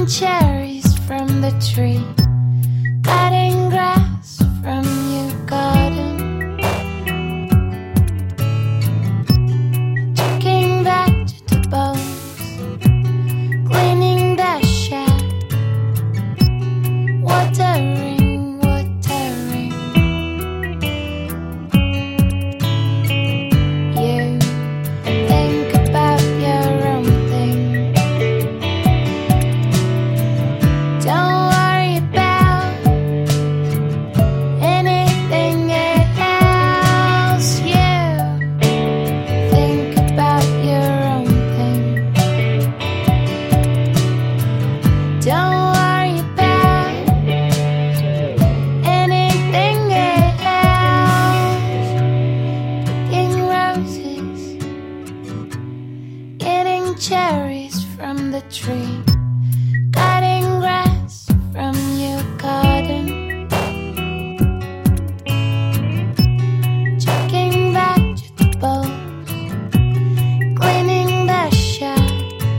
cherries from the tree, cutting grass from your garden, checking vegetables, cleaning the shed, watering, watering. You think about your own thing. Don't worry about anything else. You think about your own thing. Don't worry about anything else. Picking roses, getting cherries from the tree, cutting grass from your garden, checking vegetables, cleaning the shed,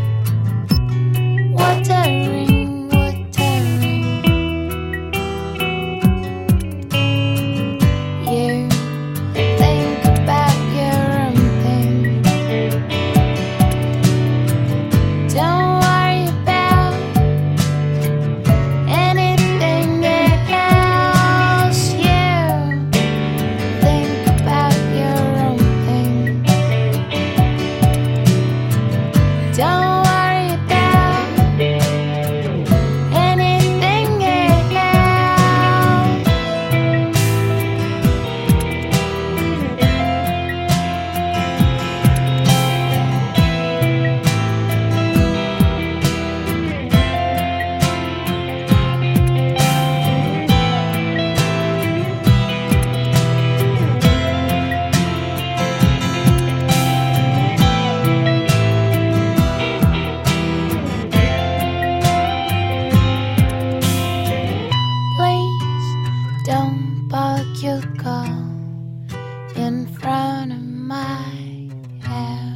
watering, watering. You think about your own thing. Don't worry about anything else. You think about your own thing. Don't worry about anything else. Please don't park your car in front of my house.